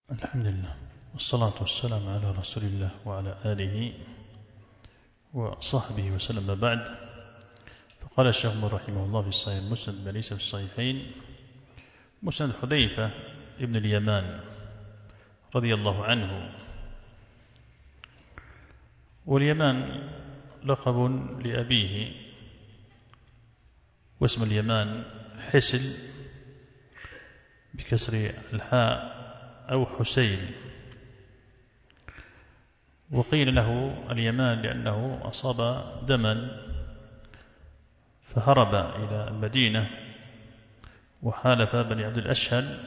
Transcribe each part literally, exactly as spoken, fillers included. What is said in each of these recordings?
الحمد لله والصلاة والسلام على رسول الله وعلى آله وصحبه وسلم. بعد، فقال الشيخ رحمه الله في الصحيح مسند ما ليس في الصحيحين مسند حذيفة ابن اليمان رضي الله عنه. واليمان لقب لأبيه، واسم اليمان حسل بكسر الحاء أو حسين، وقيل له اليمان لأنه أصاب دما فهرب إلى المدينة وحالف بني عبد الأشهل،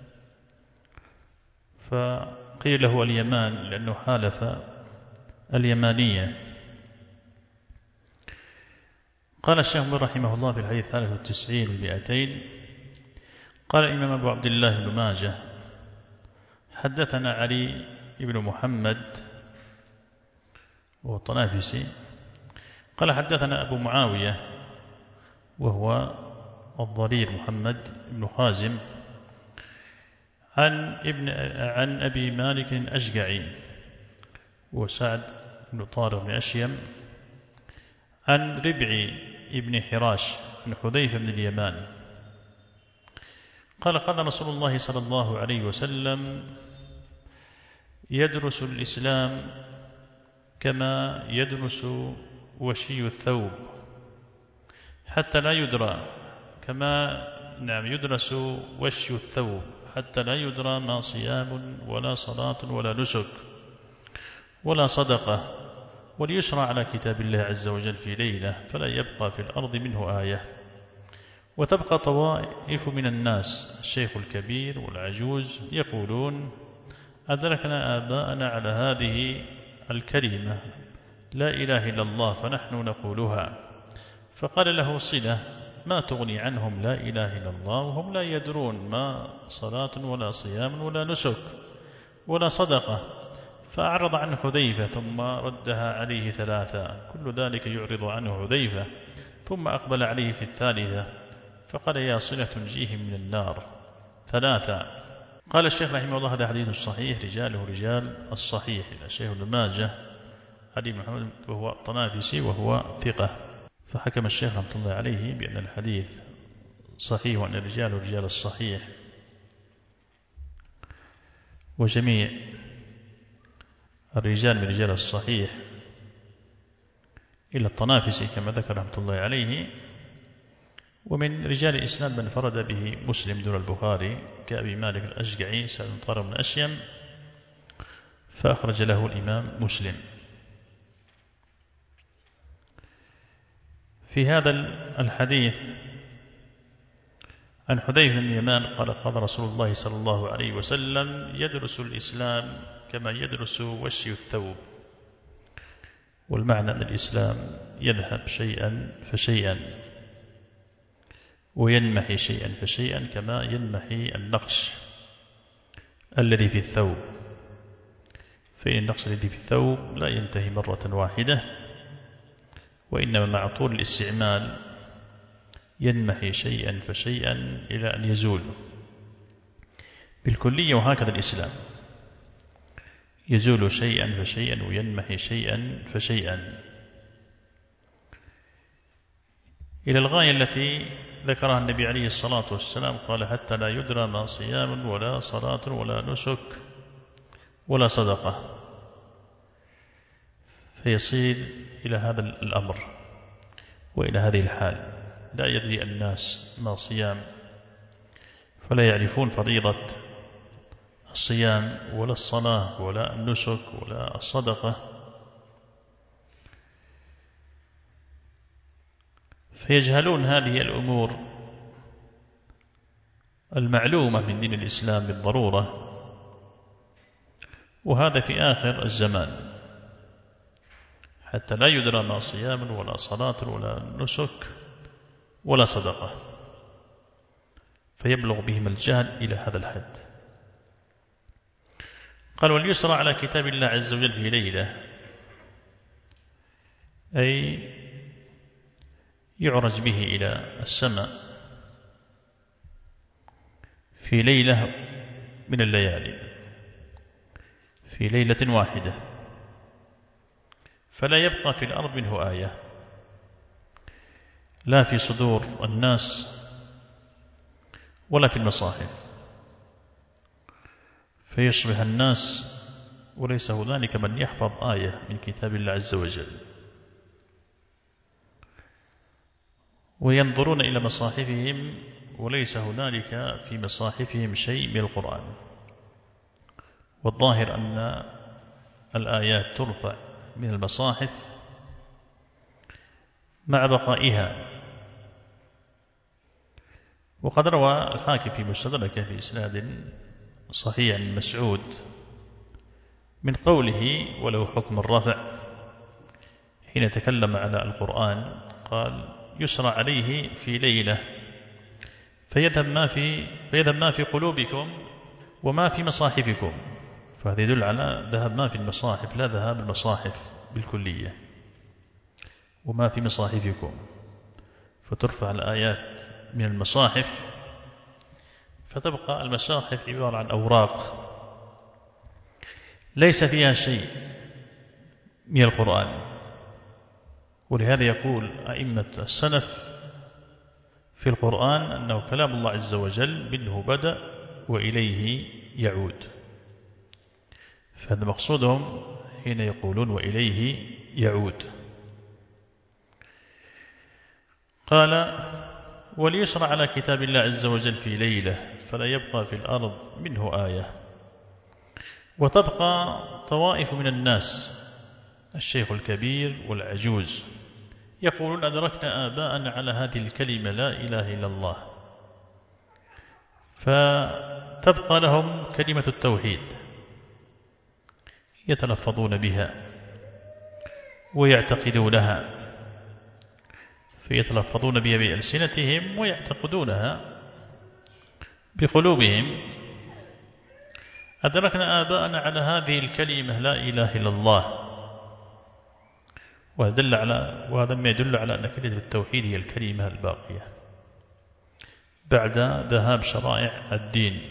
فقيل له اليمان لأنه حالف اليمانية. قال الشيخ رحمه الله في الحديث الثالث والتسعين والمئتين، قال الإمام أبو عبد الله بن ماجه: حدثنا علي بن محمد وهو الطنافسي قال حدثنا أبو معاوية وهو الضرير محمد بن خازم عن ابن عن أبي مالك الأشجعي وسعد بن طارق بن أشيم عن ربعي بن حراش عن حذيفة بن اليمان قال: قال رسول الله صلى الله عليه وسلم: يدرس الإسلام كما يدرس وشي الثوب حتى لا يدرى كما نعم يدرس وشي الثوب حتى لا يدرى ما صيام ولا صلاة ولا نسك ولا صدقة، وليشرع على كتاب الله عز وجل في ليلة فلا يبقى في الأرض منه آية، وتبقى طوائف من الناس الشيخ الكبير والعجوز يقولون: أدركنا آباءنا على هذه الكلمة لا إله إلا الله فنحن نقولها. فقال له صلة: ما تغني عنهم لا إله إلا الله وهم لا يدرون ما صلاة ولا صيام ولا نسك ولا صدقة. فأعرض عنه حذيفة ثم ردها عليه ثلاثة، كل ذلك يعرض عنه حذيفة، ثم أقبل عليه في الثالثة فقال: يا صلة تنجيهم من النار ثلاثة. قال الشيخ رحمه الله: هذا حديث صحيح رجاله رجال الصحيح. الشيخ ابن ماجه علي بن محمد وهو الطنافسي وهو ثقة، فحكم الشيخ رحمه الله عليه بأن الحديث صحيح وأن الرجال رجال الصحيح، وجميع الرجال من رجال الصحيح إلا الطنافسي كما ذكر رحمه الله عليه. ومن رجال الإسناد من فرد به مسلم دون البخاري كأبي مالك الأشجعي سعد بن طارق بن أشيم، فأخرج له الإمام مسلم. في هذا الحديث عن حذيفة بن اليمان قال: قال رسول الله صلى الله عليه وسلم: يدرس الإسلام كما يدرس وشي الثوب. والمعنى أن الإسلام يذهب شيئا فشيئا وينمحي شيئا فشيئا كما ينمحي النقش الذي في الثوب، فإن النقش الذي في الثوب لا ينتهي مرة واحدة، وإنما مع طول الاستعمال ينمحي شيئا فشيئا إلى أن يزول بالكلية. وهكذا الإسلام يزول شيئا فشيئا وينمحي شيئا فشيئا إلى الغاية التي ذكرها النبي عليه الصلاة والسلام، قال: حتى لا يدرى ما صيام ولا صلاة ولا نسك ولا صدقة. فيصير إلى هذا الأمر وإلى هذه الحال، لا يدري الناس ما صيام، فلا يعرفون فريضة الصيام ولا الصلاة ولا النسك ولا الصدقة، فيجهلون هذه الأمور المعلومة من دين الإسلام بالضرورة. وهذا في آخر الزمان، حتى لا يدرى ما صيام ولا صلاة ولا نسك ولا صدقة، فيبلغ بهم الجهل إلى هذا الحد. قال: وليسرى على كتاب الله عز وجل في ليلة، أي يعرج به إلى السماء في ليلة من الليالي. في ليلة واحدة، فلا يبقى في الأرض منه آية، لا في صدور الناس ولا في المصاحف، فيصبح الناس وليس هنالك من يحفظ آية من كتاب الله عز وجل، وينظرون إلى مصاحفهم وليس هنالك في مصاحفهم شيء من القرآن. والظاهر أن الآيات ترفع من المصاحف مع بقائها. وقد روى الحاكم في مستدركه في إسناد صحيح عن مسعود من قوله وله حكم الرفع حين تكلم على القرآن، قال يسرى عليه في ليلة فيذهب ما في, فيذهب ما في قلوبكم وما في مصاحفكم. فهذا يدل على ذهب ما في المصاحف، لا ذهاب المصاحف بالكلية، وما في مصاحفكم، فترفع الآيات من المصاحف، فتبقى المصاحف عبارة عن أوراق ليس فيها شيء من القرآن. ولهذا يقول أئمة السلف في القرآن أنه كلام الله عز وجل منه بدأ وإليه يعود. فهذا مقصودهم حين يقولون وإليه يعود. قال وليسرى على كتاب الله عز وجل في ليلة فلا يبقى في الأرض منه آية. وتبقى طوائف من الناس الشيخ الكبير والعجوز يقولون أدركنا آباءنا على هذه الكلمة لا إله إلا الله، فتبقى لهم كلمة التوحيد يتلفظون بها ويعتقدونها، فيتلفظون بها بألسنتهم ويعتقدونها بقلوبهم. أدركنا آباءنا على هذه الكلمة لا إله إلا الله، وهذا على وهذا ما يدل على أن كلمة التوحيد هي الكلمة الباقية بعد ذهاب شرائع الدين،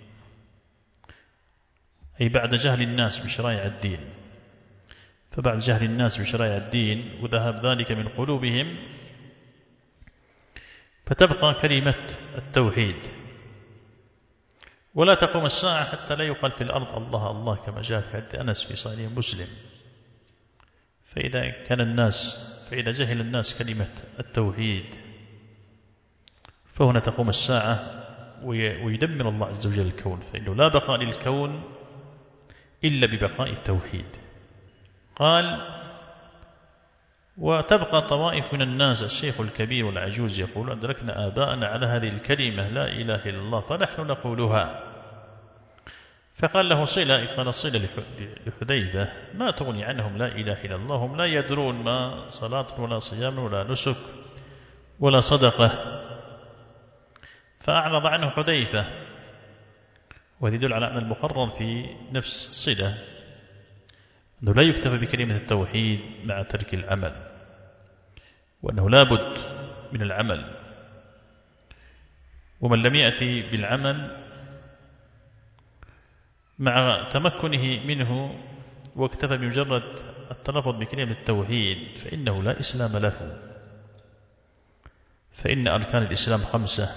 أي بعد جهل الناس بشرائع الدين. فبعد جهل الناس بشرائع الدين وذهاب ذلك من قلوبهم، فتبقى كلمة التوحيد. ولا تقوم الساعة حتى لا يقال في الأرض الله الله، كما جاء في حديث أنس في صحيح مسلم. فإذا كان الناس فإذا جهل الناس كلمة التوحيد فهنا تقوم الساعة ويدمر الله عز وجل الكون، فإنه لا بقاء للكون إلا ببقاء التوحيد. قال وتبقى طوائف من الناس الشيخ الكبير والعجوز يقول أدركنا آباءنا على هذه الكلمة لا إله إلا الله فنحن نقولها. فقال له صلة، قال صلة لحذيفة ما تغني عنهم لا إله إلا الله، هم لا يدرون ما صلاة ولا صيام ولا نسك ولا صدقة. فأعرض عنه حذيفة، وهذا يدل على أن المقرر في نفس صلة أنه لا يكتفى بكلمة التوحيد مع ترك العمل، وأنه لا بد من العمل. ومن لم يأتي بالعمل مع تمكنه منه واكتفى بمجرد التلفظ بكلمة التوحيد فإنه لا إسلام له. فإن أركان الإسلام خمسة،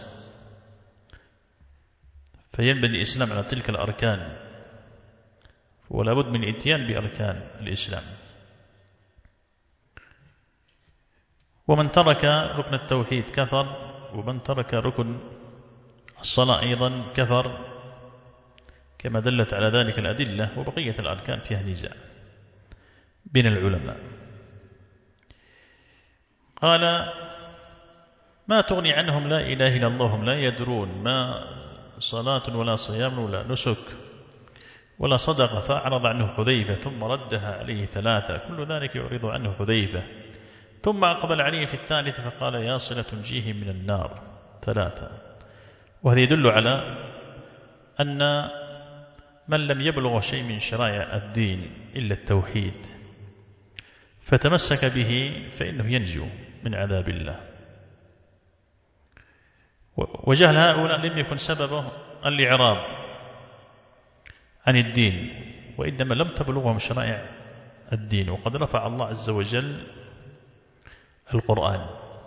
فينبني الإسلام على تلك الأركان، ولا بد من الاتيان بأركان الإسلام. ومن ترك ركن التوحيد كفر، ومن ترك ركن الصلاة أيضا كفر، كما دلت على ذلك الأدلة. وبقية الأركان فيها نزاع بين العلماء. قال ما تغني عنهم لا إله إلا الله، هم لا يدرون ما صلاة ولا صيام ولا نسك ولا صدقة. فأعرض عنه حذيفة ثم ردها عليه ثلاثة، كل ذلك يعرض عنه حذيفة. ثم أقبل عليه في الثالثة فقال يا صلة تنجيه من النار، ثلاثة. وهذا يدل على أن من لم يبلغ شيء من شرائع الدين إلا التوحيد فتمسك به فإنه ينجو من عذاب الله. وجهل هؤلاء لم يكن سببه الإعراض عن الدين وإنما لم تبلغهم شرائع الدين. وقد رفع الله عز وجل القرآن،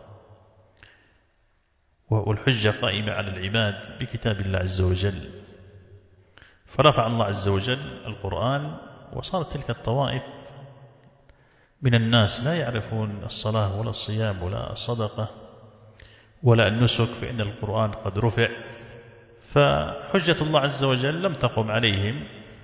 والحجة قائمة على العباد بكتاب الله عز وجل، فرفع الله عز وجل القرآن، وصارت تلك الطوائف من الناس لا يعرفون الصلاة ولا الصيام ولا الصدقة ولا النسك، فإن القرآن قد رفع، فحجة الله عز وجل لم تقم عليهم،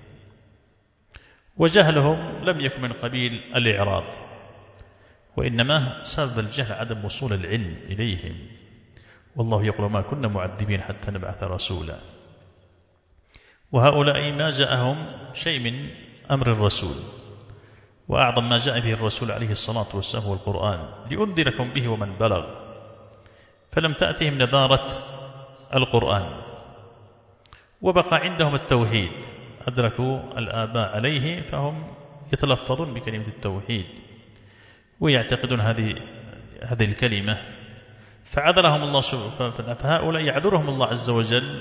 وجهلهم لم يكن من قبيل الإعراض، وإنما سبب الجهل عدم وصول العلم إليهم. والله يقول ما كنا معذبين حتى نبعث رسولا. وهؤلاء ما جاءهم شيء من أمر الرسول، وأعظم ما جاء به الرسول عليه الصلاة والسلام هو القرآن لأنذركم به ومن بلغ، فلم تأتهم نذارة القرآن، وبقى عندهم التوحيد، أدركوا الآباء عليه فهم يتلفظون بكلمة التوحيد ويعتقدون هذه هذه الكلمة، فعذرهم الله سبحانه. فهؤلاء يعذرهم الله عز وجل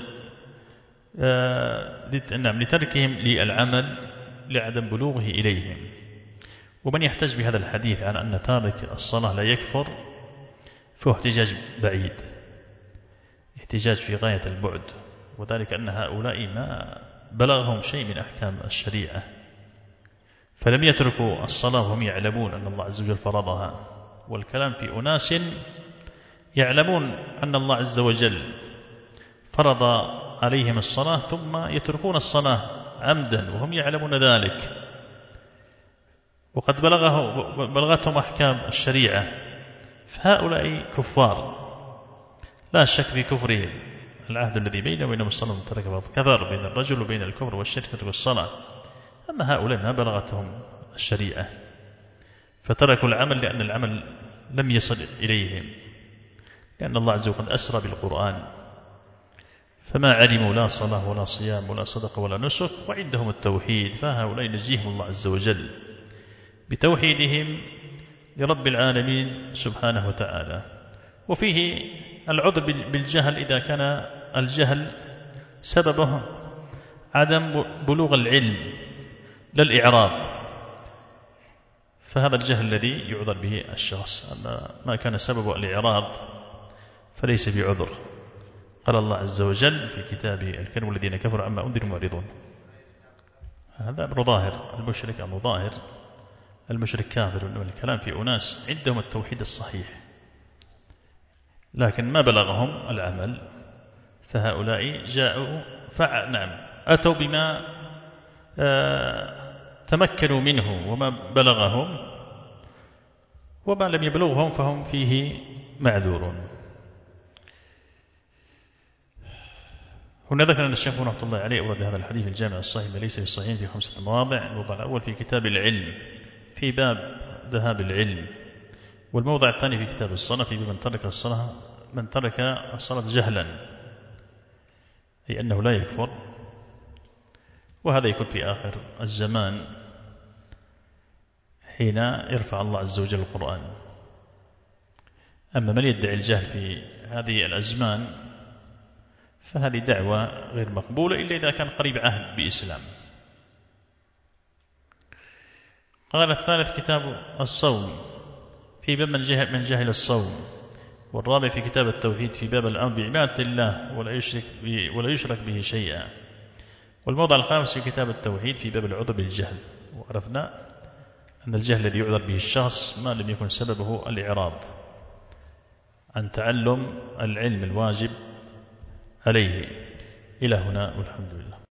لتركهم للعمل لعدم بلوغه إليهم. ومن يحتج بهذا الحديث عن أن تارك الصلاة لا يكفر فهو احتجاج بعيد، احتجاج في غاية البعد، وذلك أن هؤلاء ما بلغهم شيء من أحكام الشريعة، فلم يتركوا الصلاة وهم يعلمون أن الله عز وجل فرضها. والكلام في أناس يعلمون أن الله عز وجل فرض عليهم الصلاة ثم يتركون الصلاة عمدا وهم يعلمون ذلك، وقد بلغه بلغتهم أحكام الشريعة، فهؤلاء كفار لا شك في كفرهم. العهد الذي بينه وبين الصلاة من ترك فقد كفر، بين الرجل وبين الكفر والشرك ترك الصلاة. أما هؤلاء ما بلغتهم الشريعة فتركوا العمل لأن العمل لم يصل إليهم، لأن الله عز وجل أسرى بالقرآن، فما علموا لا صلاة ولا صيام ولا صدقة ولا نسك، وعندهم التوحيد، فهؤلاء ينجيهم الله عز وجل بتوحيدهم لرب العالمين سبحانه وتعالى. وفيه العذر بالجهل إذا كان الجهل سببه عدم بلوغ العلم لا الإعراض، فهذا الجهل الذي يعذر به الشخص. أما ما كان سببه الإعراض فليس بعذر. قال الله عز وجل في كتابه الكريم والذين كفروا عما أنذروا معرضون. هذا أمر ظاهر، المشرك أمر ظاهر، المشرك كافر. الكلام في أناس عندهم التوحيد الصحيح لكن ما بلغهم العمل، فهؤلاء جاءوا فنعم أتوا بما آه تمكنوا منه وما بلغهم، وما لم يبلغهم فهم فيه معذورون. هنا ذكر أن الشيخ رحمه الله عليه أورد هذا الحديث في الجامع الصحيح ليس في الصحيح في خمسة مواضع. الموضع الأول في كتاب العلم في باب ذهاب العلم، والموضع الثاني في كتاب الصلاة في باب من ترك الصلاة من ترك الصلاة جهلا، أي أنه لا يكفر، وهذا يكون في آخر الزمان حين يرفع الله عز وجل القرآن. أما من يدعي الجهل في هذه الأزمان فهذه دعوة غير مقبولة إلا إذا كان قريب عهد بإسلام. قال الثالث كتاب الصوم في باب من جهل, من جهل الصوم، والرابع في كتاب التوحيد في باب الأمر بعبادة الله ولا يشرك به, ولا يشرك به شيئا، والموضع الخامس في كتاب التوحيد في باب العذر بالجهل. وعرفنا أن الجهل الذي يعذر به الشخص ما لم يكن سببه الإعراض عن تعلم العلم الواجب عليه. إلى هنا والحمد لله.